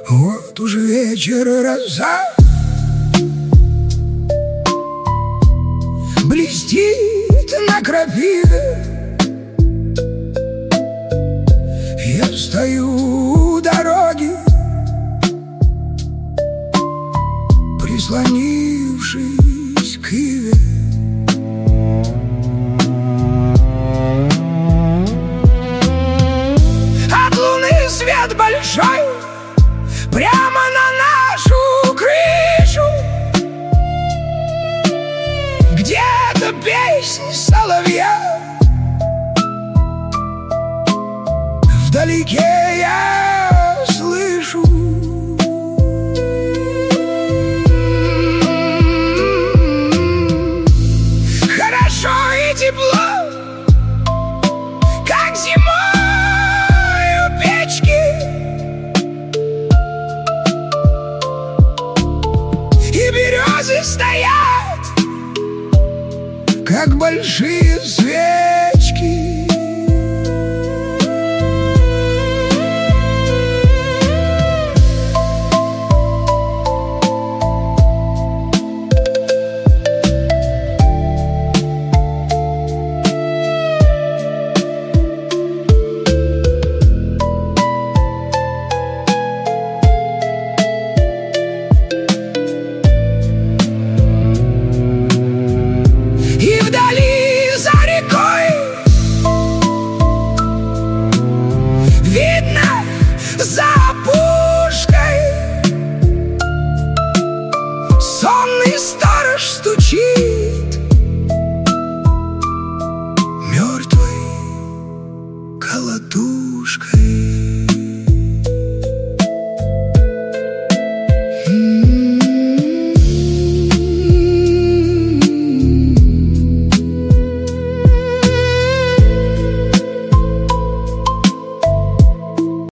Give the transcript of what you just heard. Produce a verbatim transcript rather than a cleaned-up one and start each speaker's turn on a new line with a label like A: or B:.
A: Вот уже вечер, роза блестит на крапиве. Я стою у дороги, прислонившись к иве. От луны свет большой прямо на нашу крышу. Где-то песни соловья, вдалеке я слышу. Хорошо и тепло, как зимой у печки. И березы стоят, как большие свечи.